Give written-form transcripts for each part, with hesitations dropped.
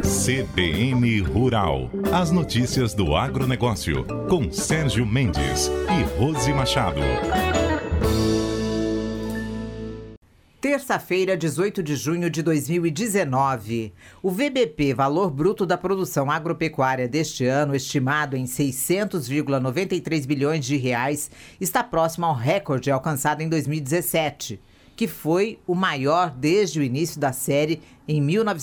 CBN Rural. As notícias do agronegócio, com Sérgio Mendes e Rose Machado. Terça-feira, 18 de junho de 2019. O VBP, Valor Bruto da Produção Agropecuária deste ano, estimado em 600,93 bilhões de reais, está próximo ao recorde alcançado em 2017, que foi o maior desde o início da série em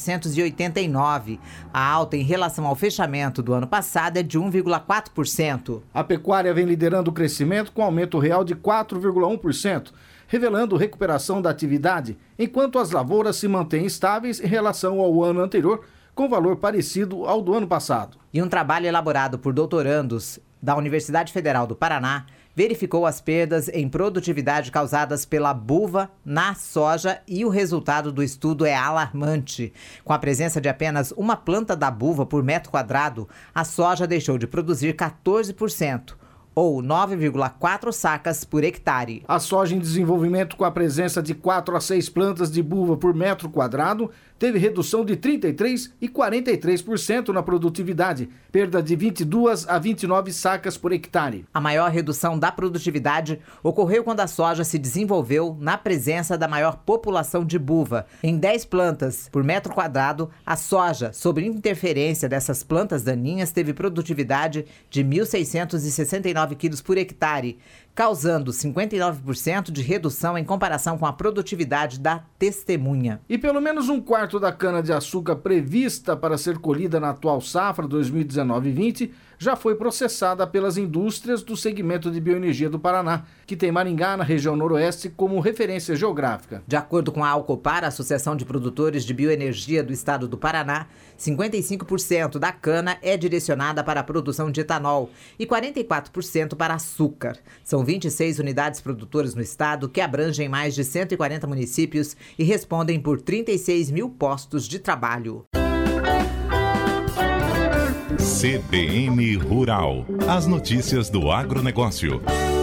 1989. A alta em relação ao fechamento do ano passado é de 1,4%. A pecuária vem liderando o crescimento com aumento real de 4,1%, revelando recuperação da atividade, enquanto as lavouras se mantêm estáveis em relação ao ano anterior, com valor parecido ao do ano passado. E um trabalho elaborado por doutorandos da Universidade Federal do Paraná verificou as perdas em produtividade causadas pela buva na soja e o resultado do estudo é alarmante. Com a presença de apenas uma planta da buva por metro quadrado, a soja deixou de produzir 14%. Ou 9,4 sacas por hectare. A soja em desenvolvimento com a presença de 4 a 6 plantas de buva por metro quadrado teve redução de 33% e 43% na produtividade, perda de 22 a 29 sacas por hectare. A maior redução da produtividade ocorreu quando a soja se desenvolveu na presença da maior população de buva. Em 10 plantas por metro quadrado, a soja, sob interferência dessas plantas daninhas, teve produtividade de 1.669 quilos por hectare, causando 59% de redução em comparação com a produtividade da testemunha. E pelo menos um quarto da cana-de-açúcar prevista para ser colhida na atual safra 2019-20 já foi processada pelas indústrias do segmento de bioenergia do Paraná, que tem Maringá, na região noroeste, como referência geográfica. De acordo com a Alcopar, a Associação de Produtores de Bioenergia do Estado do Paraná, 55% da cana é direcionada para a produção de etanol e 44% para açúcar. São 26 unidades produtoras no estado que abrangem mais de 140 municípios e respondem por 36 mil postos de trabalho. CBN Rural. As notícias do agronegócio.